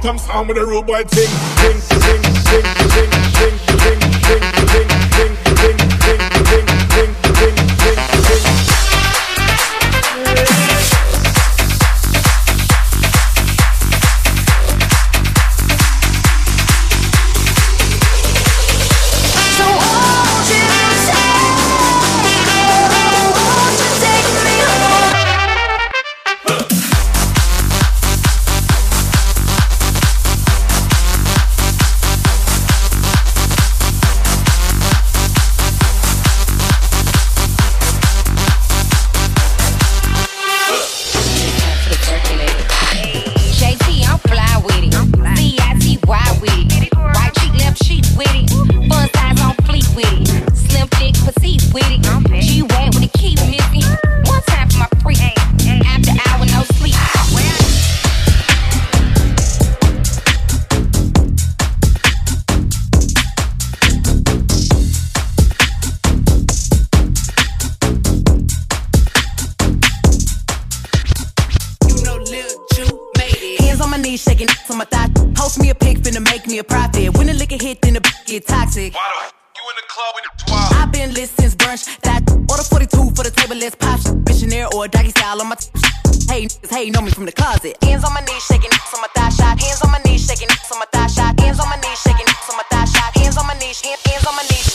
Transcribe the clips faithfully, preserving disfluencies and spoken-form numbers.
some sound with a rude boy ting. Ting, ting, ting, ting, ting, ting, ting, ting, ting, ting, ting, ting, ting, ting, ting, ting, ting. Hey, know me from the closet. Hands on my knees, shaking on my thigh shot. Hands on my knees, shaking on my thigh shot. Hands on my knees, shaking on my thigh shot. Hands on my knees, hands, hands on my knees.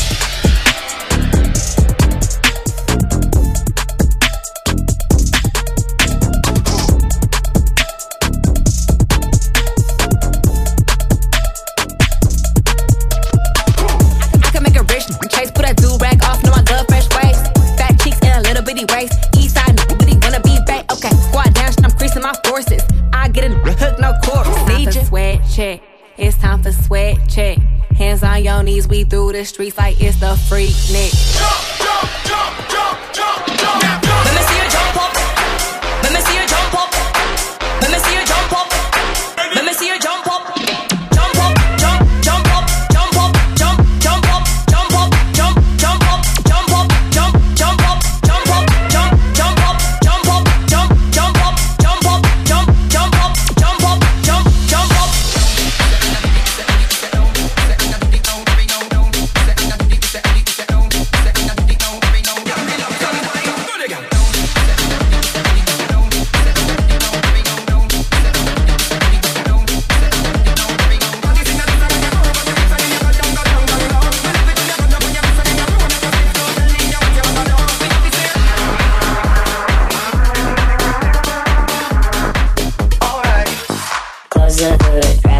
I can make a rich chase, put that do rag off, know my good fresh waist. Fat cheeks and a little bitty waist. East side, bitty wanna be back. Okay, squat down, I'm creasing my forces. I get a hook, no chorus. Need ya? Sweat check. It's time for sweat check. Hands on your knees, we through the streets like it's the freak nick. Jump, jump, jump, jump, jump, jump. Let me see you jump up. Let me see you jump up. Let me see you jump up. Let me see you jump up. Jump up, jump, jump up, jump up, jump, jump up, jump up, jump, jump up, jump up, jump, jump up, jump up, jump, jump up, jump up, jump, jump up, jump up, jump, jump up, jump up, jump, jump up. Cause the hood